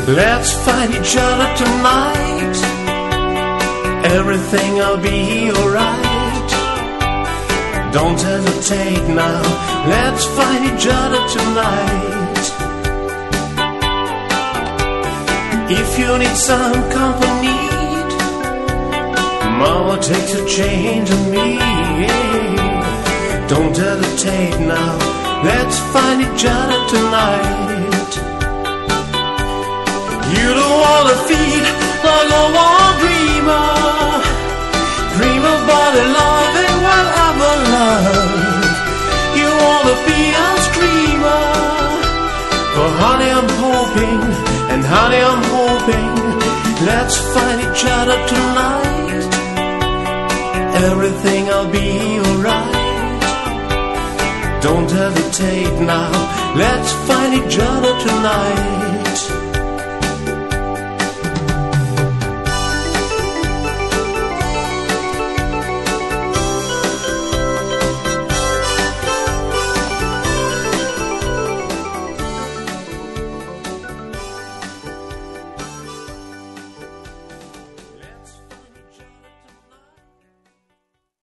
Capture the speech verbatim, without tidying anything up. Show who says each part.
Speaker 1: Let's find each other tonight. Everything'll be alright. Don't hesitate now. Let's find each other tonight. If you need some company, Mama takes a change on me. Don't hesitate now. Let's find each other tonight. You don't wanna feed like a war dreamer, dream about a love and whatever love. You wanna be a screamer, but honey I'm hoping, and honey I'm hoping, let's find each other tonight. Everything'll be alright. Don't hesitate now. Let's find each other tonight.